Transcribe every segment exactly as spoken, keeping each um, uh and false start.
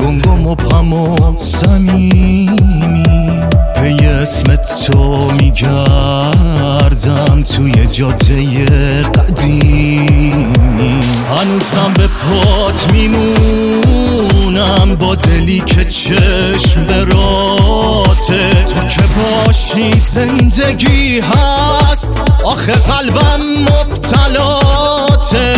گنگ و مبهم و صمیمی پی اسم تو میگردم توی جاده قدیمی، هنوزم به پات میمونم با دلی که چشم براته. تو که باشی زندگی هست، آخه قلبم مبتلاته.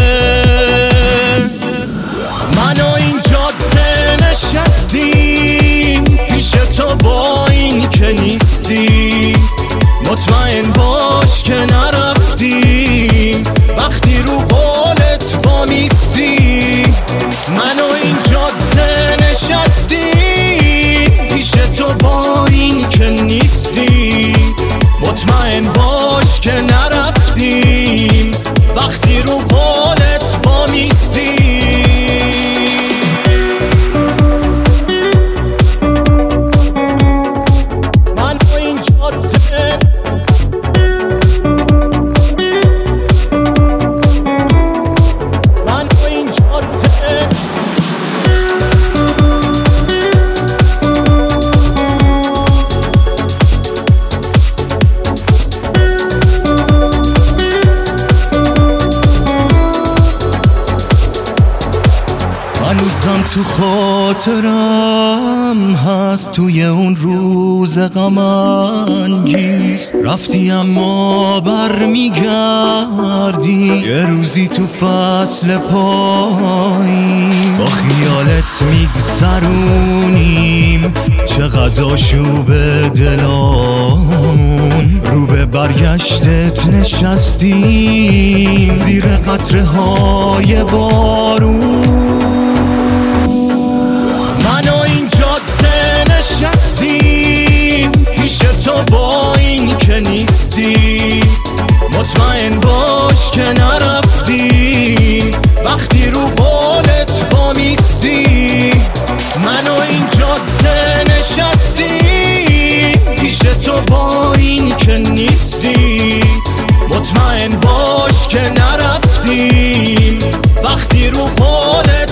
من و این جاده نشستیم پیش تو با این که نیستی، مطمئن باش که نرفتیم وقتی رو قولت وامیستی. من و این جاده نشستیم پیش تو با این که نیستی، مطمئن باش که نرفتیم وقتی رو قولت وامیستی. هنوزم تو خاطرم هست توی اون روز غم انگیز، رفتی اما برمیگردی یه روزی تو فصل پایین، با خیالت میگذرونیم چقدر آشوب دلامون. رو به برگشتت نشستیم زیر قطره های بارون. من و این جاده نشستیم پیش تو با این که نیستی، مطمئن باش که نرفتیم وقتی رو قولت وامیستی. من و این جاده نشستیم پیش تو با این که نیستی، مطمئن باش که نرفتیم وقتی رو قولت